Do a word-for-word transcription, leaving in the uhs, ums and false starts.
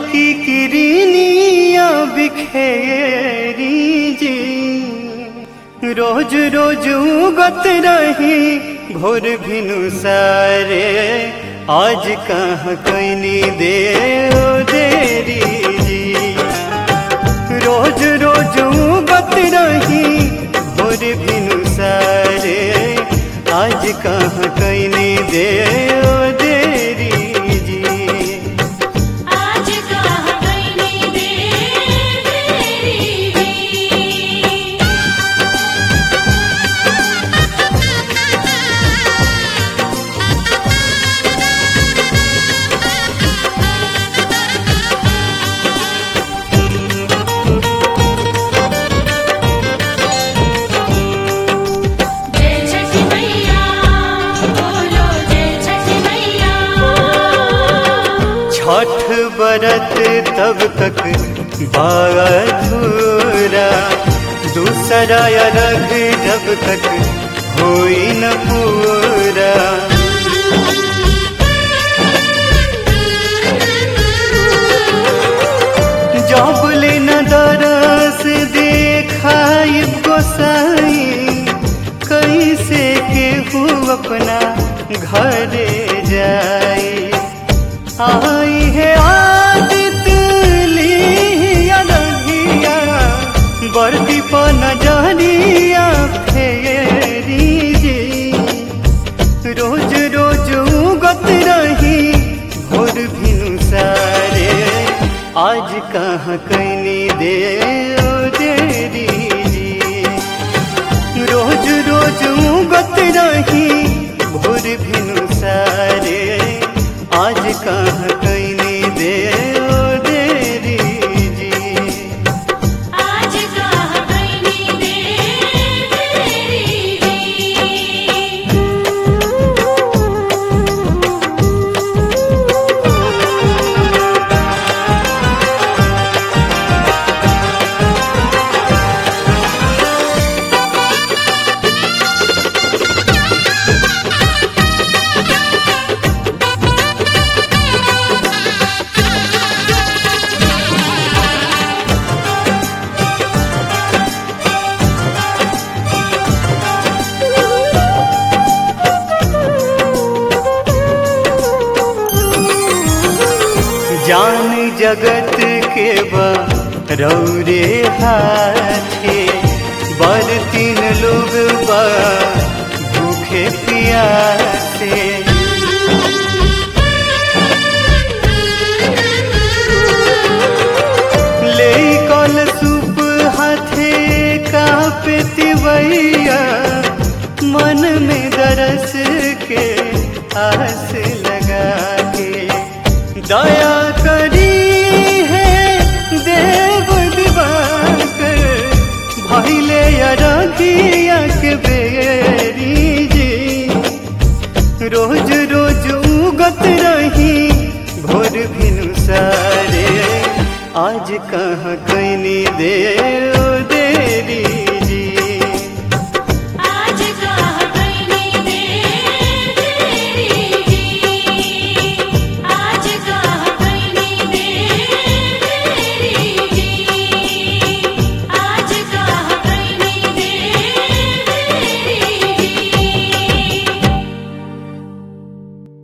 की किरनिया बिखेरी जी, रोज रोज उगत रही भोर भिनु सारे, आज कहाँ कैनी दे देरी जी। रोज रोज उगत रही भोर भिनु सारे, आज कहाँ कैनी दे देरी जी। आज कहाँ कैनी दे देरी जी। जय छठी मैया बोलो, जय छठी मैया। छठ बरत तब तक बाधुरा, दूसरा अरघ जब तक होई न पूरा। जब ले न दरस देखाई गोसाई, कैसे केहू अपना घरे जाए। आई है आदित लिया रघिया, बरदी पर नजरिया फेरी जी। रोज रोज उगत रही भोर भिनु सारे, आज कहाँ कैनी दे देरी जी। रोज रोज उगत रही भोर भिनु सारे, आज कहाँ कैनी दे देरी जी। आज कहाँ कैनी दे देरी जी। जान जगत के बा रौरे हाथे, बर तीन लोग बा भूखे प्यासे। ले कल सूप हाथे कापे तिवैया, मन में दरस के आस लगा के। दया करी है देव दिवाकर, भइले अरघिया के बेरी जी। रोज रोज उगत रही भोर भिनु सारे, आज कहाँ कैनी दे